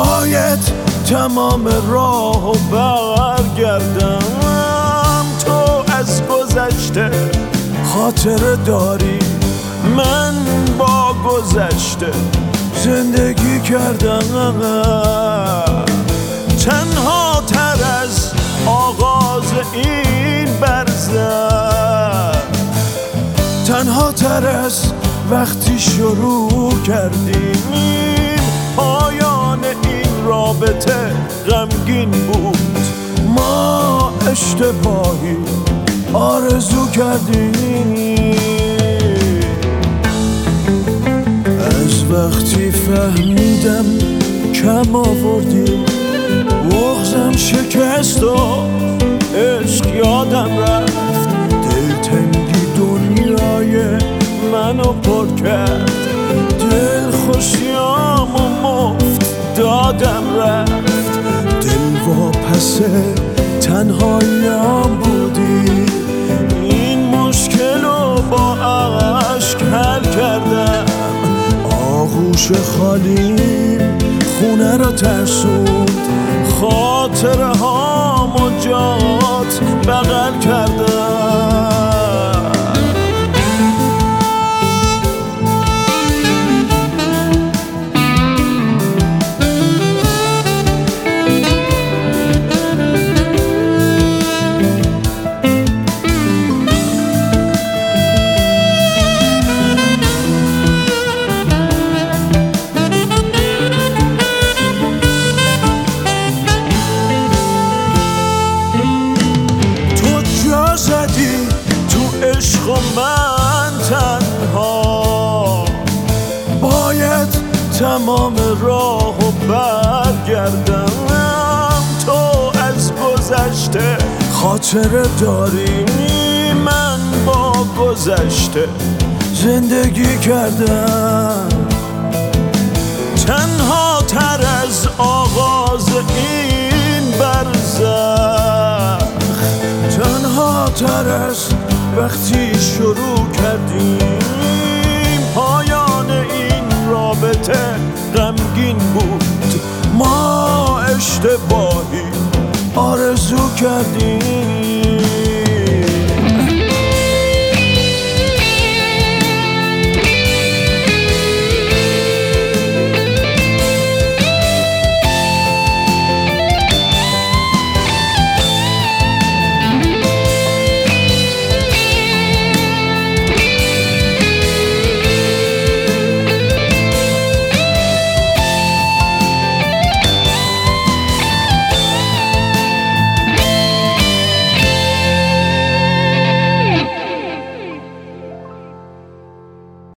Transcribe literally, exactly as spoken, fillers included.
باید تمام راه و برگردم. تو از گذشته خاطره داری، من با گذشته زندگی کردم. تنها تر از آغاز این برزخ، تنها تر از وقتی شروع کردیم. پایان این رابطه غمگین بود، ما اشتباهی آرزو کردیم. از وقتی فهمیدم کم آوردی، بغضم شکست و عشق یادم رفت. دلتنگی دنیای منو پر کرد، دل خوشیام و مفت دادم رفت. دل واپس تنهاییام بودی، این مشکل رو با عشق حل کردم. آغوش خالیم خونه رو ترسوند، خاطره هامو جات بغل کردم. عشق و من تنها باید تمام راه و برگردم. تو از گذشته خاطره داری، من با گذشته زندگی کردم. تنها تر از آغاز این برزخ، تنها تر از وقتی شروع کردیم. پایان این رابطه غمگین بود، ما اشتباهی آرزو کردیم.